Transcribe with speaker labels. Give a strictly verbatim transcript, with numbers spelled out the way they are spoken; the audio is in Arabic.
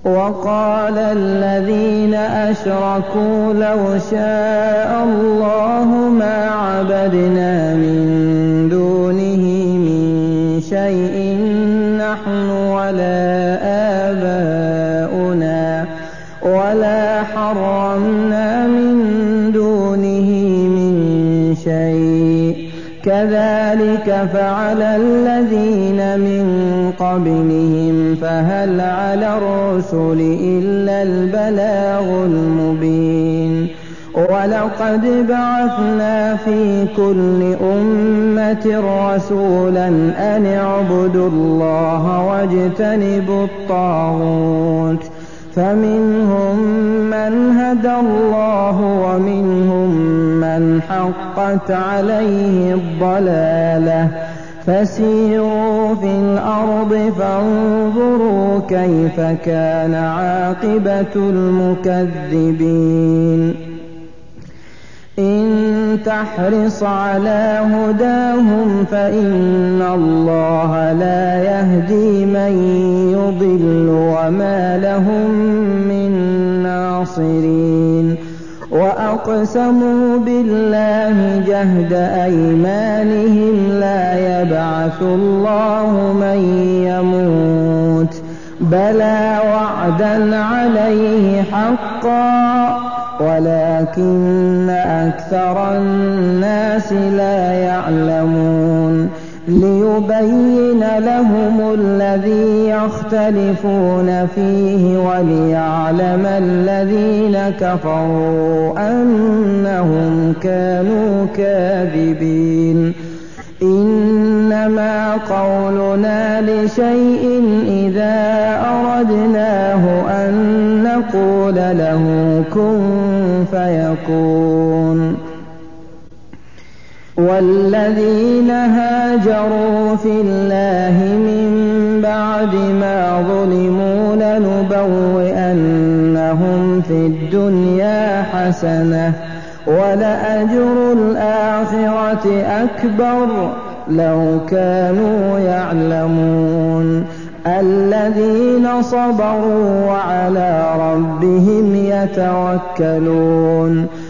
Speaker 1: وقال الذين أشركوا لو شاء الله ما عبدنا من دونه من شيء نحن ولا آباؤنا ولا حرمنا من دونه من شيء كذلك فعل الذين من قبلهم فهل على الرسل إلا البلاغ المبين ولقد بعثنا في كل أمة رسولا أن اعبدوا الله واجتنبوا الطاغوت فمنهم من هدى الله ومنهم من حقت عليه الضلالة فسيروا في الأرض فانظروا كيف كان عاقبة المكذبين إن تحرص على هداهم فإن الله لا يهدي من يضل وما لهم من ناصرين وأقسموا بالله جهد أيمانهم لا يبعث الله من يموت بلى وعدا عليه حقا ولكن أكثر الناس لا يعلمون ليبين لهم الذي يختلفون فيه وليعلم الذين كفروا أنهم كانوا كاذبين إنما قولنا لشيء إذا أردناه أن نقول له كن فيكون والذين هاجروا في الله من بعد ما ظلموا لنبوئنهم في الدنيا حسنة ولأجر الآخرة أكبر لو كانوا يعلمون الذين صبروا وعلى ربهم يتوكلون